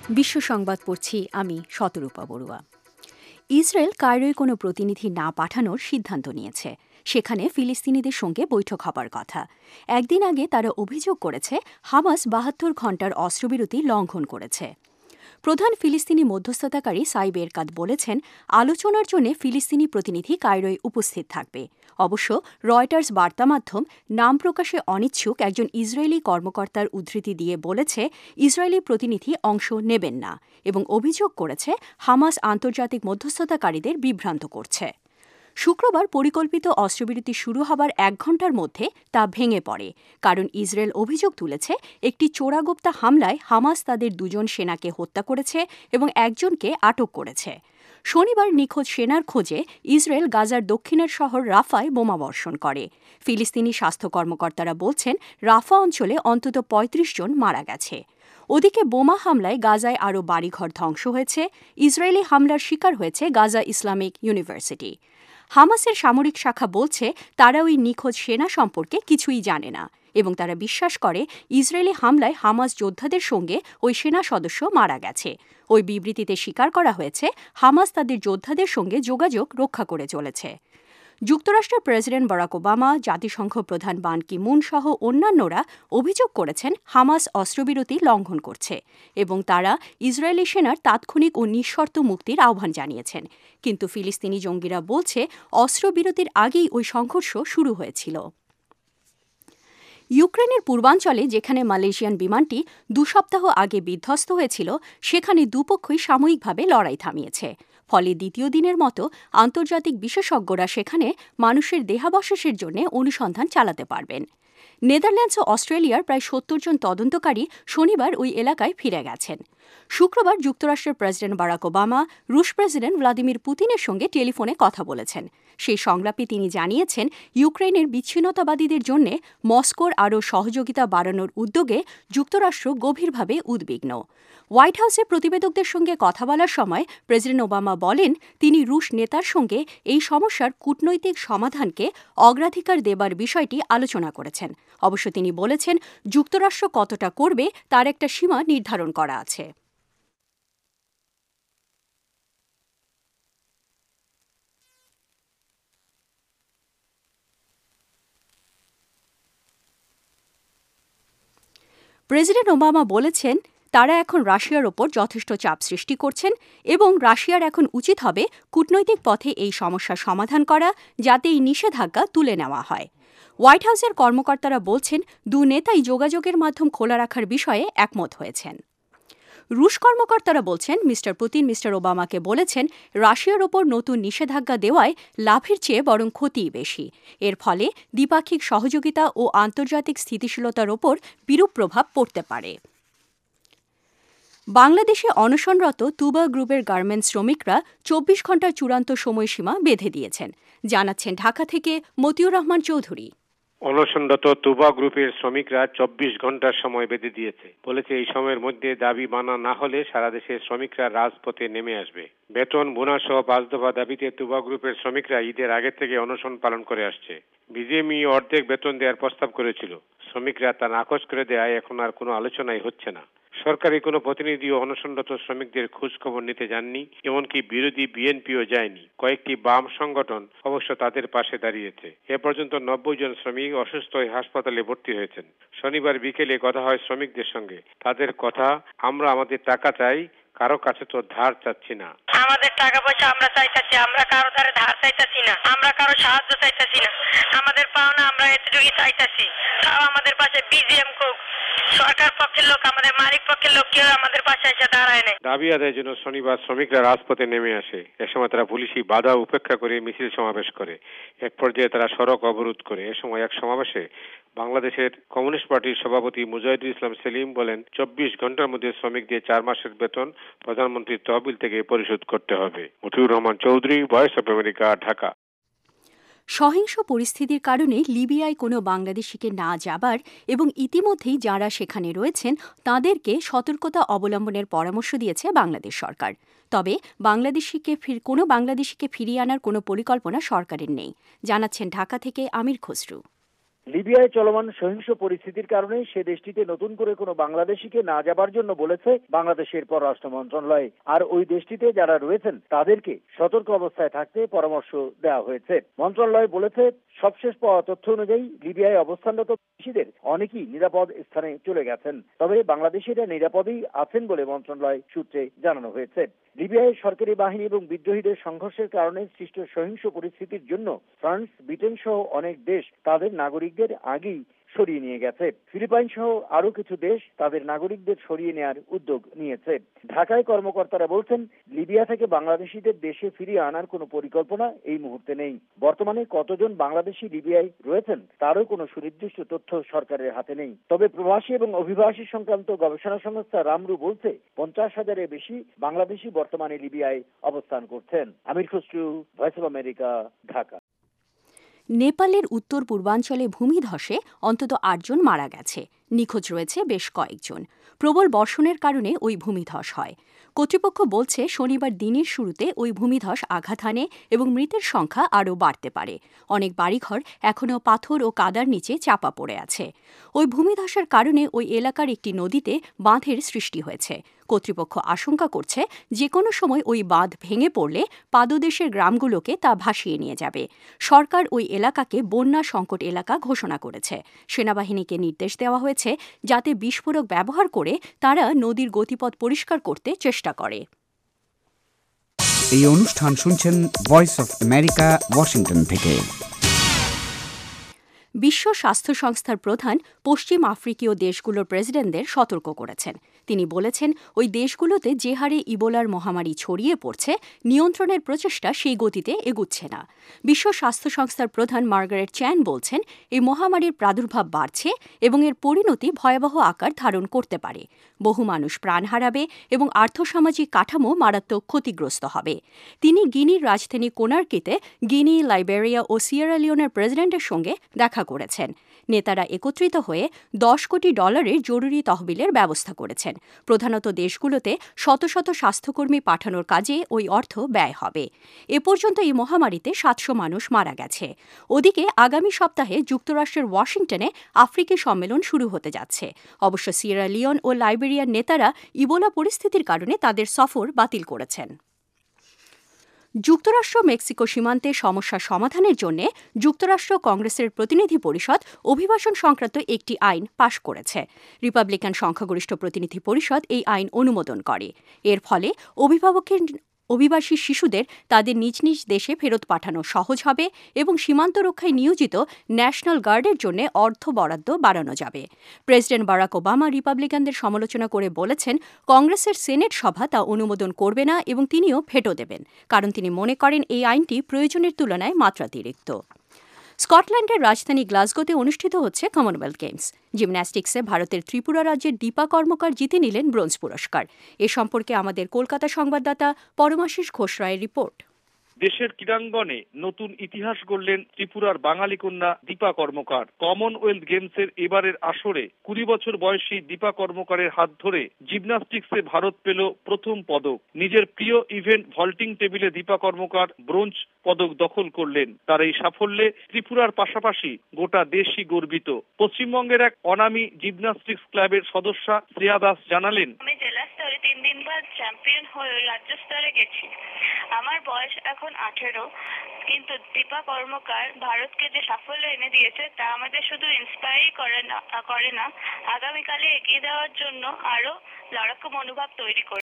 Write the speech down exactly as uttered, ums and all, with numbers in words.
বিশ্ব সংবাদ পড়ছি আমি শতরূপা বড়ুয়া। ইসরায়েল কায়রোয় কোনো প্রতিনিধি না পাঠানোর সিদ্ধান্ত নিয়েছে। সেখানে ফিলিস্তিনিদের সঙ্গে বৈঠক হবার কথা। একদিন আগে তারা অভিযোগ করেছে হামাস বাহাত্তর ঘণ্টার অস্ত্রবিরতি লঙ্ঘন করেছে। প্রধান ফিলিস্তিনি মধ্যস্থতাকারী সাইব এরকাদ বলেছেন, আলোচনার জন্য ফিলিস্তিনি প্রতিনিধি কায়রোয় উপস্থিত থাকবে। অবশ্য রয়টার্স বার্তা মাধ্যম নাম প্রকাশে অনিচ্ছুক একজন ইসরায়েলি কর্মকর্তার উদ্ধৃতি দিয়ে বলেছে, ইসরায়েলি প্রতিনিধি অংশ নেবেন না এবং অভিযোগ করেছে হামাস আন্তর্জাতিক মধ্যস্থতাকারীদের বিভ্রান্ত করছে। শুক্রবার পরিকল্পিত অস্ত্রবিরতি শুরু হবার এক ঘণ্টার মধ্যে তা ভেঙে পড়ে, কারণ ইসরায়েল অভিযোগ তুলেছে একটি চোরাগোপ্তা হামলায় হামাস তাদের দুজন সেনাকে হত্যা করেছে এবং একজনকে আটক করেছে। শনিবার নিখোঁজ সেনার খোঁজে ইসরায়েল গাজার দক্ষিণের শহর রাফায় বোমাবর্ষণ করে। ফিলিস্তিনি স্বাস্থ্য কর্মকর্তারা বলছেন, রাফা অঞ্চলে অন্তত পঁয়ত্রিশ জন মারা গেছে। ওদিকে বোমা হামলায় গাজায় আরও বাড়িঘর ধ্বংস হয়েছে। ইসরায়েলি হামলার শিকার হয়েছে গাজা ইসলামিক ইউনিভার্সিটি। হামাসের সামরিক শাখা বলছে, তারা ওই নিখোঁজ সেনা সম্পর্কে কিছুই জানে না এবং তারা বিশ্বাস করে ইসরায়েলি হামলায় হামাস যোদ্ধাদের সঙ্গে ওই সেনা সদস্য মারা গেছে। ওই বিবৃতিতে স্বীকার করা হয়েছে, হামাস তাদের যোদ্ধাদের সঙ্গে যোগাযোগ রক্ষা করে চলেছে। যুক্তরাষ্ট্রের প্রেসিডেন্ট বারাক ওবামা, জাতিসংঘ প্রধান বান কি মুন সহ অন্যান্যরা অভিযোগ করেছেন হামাস অস্ত্রবিরতি লঙ্ঘন করছে এবং তারা ইসরায়েলি সেনার তাৎক্ষণিক ও নিঃশর্ত মুক্তির আহ্বান জানিয়েছেন। কিন্তু ফিলিস্তিনি জঙ্গিরা বলছে, অস্ত্রবিরতির আগেই ওই সংঘর্ষ শুরু হয়েছিল। ইউক্রেনের পূর্বাঞ্চলে যেখানে মালয়েশিয়ান বিমানটি দু সপ্তাহ আগে বিধ্বস্ত হয়েছিল, সেখানে দুপক্ষই সাময়িকভাবে লড়াই থামিয়েছে। ফলে দ্বিতীয় দিনের মতো আন্তর্জাতিক বিশেষজ্ঞরা সেখানে মানুষের দেহাবশেষের জন্য অনুসন্ধান চালাতে পারবেন। নেদারল্যান্ডস ও অস্ট্রেলিয়ার প্রায় সত্তর জন তদন্তকারী শনিবার ওই এলাকায় ফিরে গেছেন। শুক্রবার যুক্তরাষ্ট্রের প্রেসিডেন্ট বারাক ওবামা রুশ প্রেসিডেন্ট ভ্লাদিমির পুতিনের সঙ্গে টেলিফোনে কথা বলেছেন। সেই সংলাপে তিনি জানিয়েছেন, ইউক্রেনের বিচ্ছিন্নতাবাদীদের জন্য মস্কোর আরও সহযোগিতা বাড়ানোর উদ্যোগে যুক্তরাষ্ট্র গভীরভাবে উদ্বিগ্ন। হোয়াইট হাউসে প্রতিবেদকদের সঙ্গে কথা বলার সময় প্রেসিডেন্ট ওবামা বলেন, তিনি রুশ নেতার সঙ্গে এই সমস্যার কূটনৈতিক সমাধানকে অগ্রাধিকার দেবার বিষয়টি আলোচনা করেছেন। অবশ্য তিনি বলেছেন, যুক্তরাষ্ট্র কতটা করবে তার একটা সীমা নির্ধারণ করা আছে। প্রেসিডেন্ট ওবামা বলেছেন, তারা এখন রাশিয়ার ওপর যথেষ্ট চাপ সৃষ্টি করছেন এবং রাশিয়ার এখন উচিত হবে কূটনৈতিক পথে এই সমস্যার সমাধান করা, যাতে এই নিষেধাজ্ঞা তুলে নেওয়া হয়। হোয়াইট হাউসের কর্মকর্তারা বলছেন, দু নেতাই যোগাযোগের মাধ্যম খোলা রাখার বিষয়ে একমত হয়েছেন। রুশ কর্মকর্তারা বলছেন, মিস্টার পুতিন মিস্টার ওবামাকে বলেছেন, রাশিয়ার ওপর নতুন নিষেধাজ্ঞা দেওয়ায় লাভের চেয়ে বরং ক্ষতিই বেশি। এর ফলে দ্বিপাক্ষিক সহযোগিতা ও আন্তর্জাতিক স্থিতিশীলতার ওপর বিরূপ প্রভাব পড়তে পারে। বাংলাদেশে অনশনরত তুবা গ্রুপের গার্মেন্টস শ্রমিকরা চব্বিশ ঘণ্টার চূড়ান্ত সময়সীমা বেঁধে দিয়েছেন, জানাচ্ছেন ঢাকা থেকে মতিউর রহমান চৌধুরী। অনশনরত তুবা গ্রুপের শ্রমিকরা চব্বিশ ঘন্টার সময় বেঁধে দিয়েছে। বলেছে, এই সময়ের মধ্যে দাবি মানা না হলে সারা দেশের শ্রমিকরা রাজপথে নেমে আসবে। বেতন বোনা সহ পাঁচ দফা দাবিতে তুবা গ্রুপের শ্রমিকরা ঈদের আগে থেকে অনশন পালন করে আসছে। বিজেএমই অর্ধেক বেতন দেওয়ার প্রস্তাব করেছিল, শ্রমিকরা তা নাকচ করে দেয়। এখন আর কোনো আলোচনাই হচ্ছে না। সরকারি কোনো প্রতিনিধি অনশনরত শ্রমিকদের খোঁজ খবর নিতে যাননি, এমনকি বিরোধী বিএনপিও যায়নি। কয়েকটি বাম সংগঠন অবশ্য তাদের পাশে দাঁড়িয়েছে। এ পর্যন্ত নব্বই জন শ্রমিক অসুস্থ হয়ে হাসপাতালে ভর্তি হয়েছেন। শনিবার বিকেলে কথা হয় শ্রমিকদের সঙ্গে। তাদের কথা, আমরা আমাদের টাকা চাই, কারো কাছে তো ধার চাচ্ছি না। আমাদের টাকা পয়সা আমরা চাইতেছি, আমরা কারো ধারে ধার চাইতেছি না, আমরা কারো সাহায্য চাইতেছি না। আমাদের পাওনা আমরা এতটুকুই চাইতেছি। তাও আমাদের পাশে বিজিএম কোক সরকার পক্ষের লোক, আমাদের মালিক পক্ষের লোক কেউ আমাদের পাশে এসে দাঁড়ায় নাই। দাবি আদায়ের জন্য শনিবার শ্রমিকরা রাজপথে নেমে আসে। এ সময় তারা পুলিশি বাধা উপেক্ষা করে মিছিল সমাবেশ করে। এক পর্যায়ে তারা সড়ক অবরোধ করে। এ সময় এক সমাবেশে বাংলাদেশের কমিউনিস্ট পার্টির সভাপতি মুজাহিদুল ইসলাম সেলিম বলেন, চব্বিশ ঘন্টার মধ্যে শ্রমিকদের চার মাসের বেতন প্রধানমন্ত্রীর তহবিল থেকে পরিশোধ করতে হবে। Motiur Rahman Chowdhury, Voice of America, Dhaka. সহিংস পরিস্থিতির কারণে লিবিয়ায় কোনো বাংলাদেশিকে না যাবার এবং ইতিমধ্যেই যাঁরা সেখানে রয়েছেন তাঁদেরকে সতর্কতা অবলম্বনের পরামর্শ দিয়েছে বাংলাদেশ সরকার। তবে বাংলাদেশিকে কোনো বাংলাদেশিকে ফিরিয়ে আনার কোনো পরিকল্পনা সরকারের নেই, জানাচ্ছেন ঢাকা থেকে আমির খসরু। লিবিয়ায় চলমান সহিংস পরিস্থিতির কারণে সে দেশটিতে নতুন করে কোনো বাংলাদেশিকে না যাবার জন্য বলেছে বাংলাদেশের পররাষ্ট্র মন্ত্রণালয়। আর ওই দেশটিতে যারা রয়েছেন তাদেরকে সতর্ক অবস্থায় থাকতে পরামর্শ দেওয়া হয়েছে। মন্ত্রণালয় বলেছে, সবশেষ পাওয়া তথ্য অনুযায়ী লিবিয়ায় অবস্থানরত বিদেশিদের অনেকেই নিরাপদ স্থানে চলে গেছেন, তবে বাংলাদেশিরা নিরাপদেই আছেন বলে মন্ত্রণালয় সূত্রে জানানো হয়েছে। লিবিয়ায় সরকারি বাহিনী এবং বিদ্রোহীদের সংঘর্ষের কারণে সৃষ্ট সহিংস পরিস্থিতির জন্য ফ্রান্স, ব্রিটেন সহ অনেক দেশ তাদের নাগরিকদের আগেই সরিয়ে নিয়ে গেছে। ফিলিপাইন সহ আরো কিছু দেশ তাদের নাগরিকদের সরিয়ে নেওয়ার উদ্যোগ নিয়েছে। ঢাকায় কর্মকর্তারা বলছেন, লিবিয়া থেকে বাংলাদেশিদের দেশে ফিরিয়ে আনার কোনো পরিকল্পনা এই মুহূর্তে নেই। বর্তমানে কতজন বাংলাদেশি লিবিয়ায় রয়েছেন তারও কোনো সুনির্দিষ্ট তথ্য সরকারের হাতে নেই। তবে প্রবাসী এবং অভিবাসী সংক্রান্ত গবেষণা সংস্থা রামরু বলছে, পঞ্চাশ হাজারের বেশি বাংলাদেশি বর্তমানে লিবিয়ায় অবস্থান করছেন। Amir Khasru, Voice of America, Dhaka. নেপালের উত্তর পূর্বাঞ্চলে ভূমিধসে অন্তত আটজন মারা গেছে, নিখোঁজ রয়েছে বেশ কয়েকজন। প্রবল বর্ষণের কারণে ওই ভূমিধস হয়। কর্তৃপক্ষ বলছে, শনিবার দিনের শুরুতে ওই ভূমিধস আঘাত হানে এবং মৃতের সংখ্যা আরও বাড়তে পারে। অনেক বাড়িঘর এখনও পাথর ও কাদার নিচে চাপা পড়ে আছে। ওই ভূমিধসের কারণে ওই এলাকার একটি নদীতে বাঁধের সৃষ্টি হয়েছে। কর্তৃপক্ষ আশঙ্কা করছে, যে কোনো সময় ওই বাঁধ ভেঙে পড়লে পাদদেশের গ্রামগুলোকে তা ভাসিয়ে নিয়ে যাবে। সরকার ওই এলাকাকে বন্যা সংকট এলাকা ঘোষণা করেছে। সেনাবাহিনীকে নির্দেশ দেওয়া হয়েছে যাতে বিস্ফোরক ব্যবহার করে তারা নদীর গতিপথ পরিষ্কার করতে চেষ্টা করে। এই অনুষ্ঠান শুনছেন ভয়েস অফ আমেরিকা, ওয়াশিংটন থেকে। বিশ্ব স্বাস্থ্য সংস্থার প্রধান পশ্চিম আফ্রিকীয় দেশগুলোর প্রেসিডেন্টদের সতর্ক করেছেন। তিনি বলেছেন, ওই দেশগুলোতে যে হারে ইবোলার মহামারী ছড়িয়ে পড়ছে, নিয়ন্ত্রণের প্রচেষ্টা সেই গতিতে এগুচ্ছে না। বিশ্ব স্বাস্থ্য সংস্থার প্রধান মার্গারেট চ্যান বলছেন, এই মহামারীর প্রাদুর্ভাব বাড়ছে এবং এর পরিণতি ভয়াবহ আকার ধারণ করতে পারে। বহু মানুষ প্রাণ হারাবে এবং আর্থসামাজিক কাঠামো মারাত্মক ক্ষতিগ্রস্ত হবে। তিনি গিনির রাজধানী কোনার্কিতে গিনি, লাইবেরিয়া ও সিয়েরা লিওনের প্রেসিডেন্টের সঙ্গে দেখা করেছেন। নেতারা একত্রিত হয়ে দশ কোটি ডলারের জরুরি তহবিলের ব্যবস্থা করেছেন। প্রধানত দেশগুলোতে শত শত স্বাস্থ্যকর্মী পাঠানোর কাজে ওই অর্থ ব্যয় হবে। এ পর্যন্ত এই মহামারীতে সাতশো মানুষ মারা গেছে। ওদিকে আগামী সপ্তাহে যুক্তরাষ্ট্রের ওয়াশিংটনে আফ্রিকি সম্মেলন শুরু হতে যাচ্ছে। অবশ্য সিয়েরা লিওন ও লাইবেরিয়ার নেতারা ইবোলা পরিস্থিতির কারণে তাদের সফর বাতিল করেছেন। যুক্তরাষ্ট্র মেক্সিকো সীমান্তে সমস্যা সমাধানের জন্য যুক্তরাষ্ট্র কংগ্রেসের প্রতিনিধি পরিষদ অভিবাসন সংক্রান্ত একটি আইন পাশ করেছে। রিপাবলিকান সংখ্যাগরিষ্ঠ প্রতিনিধি পরিষদ এই আইন অনুমোদন করে। এর ফলে অভিভাবকের অভিবাসী শিশুদের তাদের নিজ নিজ দেশে ফেরত পাঠানো সহজ হবে এবং সীমান্ত রক্ষায় নিয়োজিত ন্যাশনাল গার্ডের জন্য অর্থ বরাদ্দ বাড়ানো যাবে। প্রেসিডেন্ট বারাক ওবামা রিপাবলিকানদের সমালোচনা করে বলেছেন, কংগ্রেসের সেনেট সভা তা অনুমোদন করবে না এবং তিনিও ভেটো দেবেন, কারণ তিনি মনে করেন এই আইনটি প্রয়োজনের তুলনায় মাত্রাতিরিক্ত। স্কটল্যান্ডের রাজধানী গ্লাসগোতে অনুষ্ঠিত হচ্ছে কমনওয়েলথ গেমস। জিমন্যাস্টিক্সে ভারতের ত্রিপুরা রাজ্যের দীপা কর্মকার জিতে নিলেন ব্রোঞ্জ পুরস্কার। এ সম্পর্কে আমাদের কলকাতা সংবাদদাতা পরমাশিস ঘোষ রায়ের রিপোর্ট। দেশের ক্রীড়াঙ্গনে নতুন ইতিহাস গড়লেন ত্রিপুরার বাঙালি কন্যা দীপা কর্মকার। কমনওয়েলথ গেমসের এবারের আসরে কুড়ি বছর বয়সী দীপা কর্মকারের হাত ধরে জিমন্যাস্টিক্সে ভারত পেল প্রথম পদক। নিজের প্রিয় ইভেন্ট ভল্টিং টেবিলে দীপা কর্মকার ব্রোঞ্জ পদক দখল করলেন। তার এই সাফল্যে ত্রিপুরার পাশাপাশি গোটা দেশই গর্বিত। পশ্চিমবঙ্গের এক অনামী জিমন্যাস্টিক্স ক্লাবের সদস্যা শ্রেয়া দাস জানালেন, আমি জেলা স্তরে তিন দিনবার চ্যাম্পিয়ন হয়ে রাজ্য স্তরে গেছি। আমার বয়স এখন আঠেরো, কিন্তু দীপা কর্মকার ভারতকে যে সাফল্য এনে দিয়েছে তা আমাদের শুধু ইন্সপায়ারই করে না করে না আগামীকালে এগিয়ে দেওয়ার জন্য আরো লড়াকু মনোভাব তৈরি করে।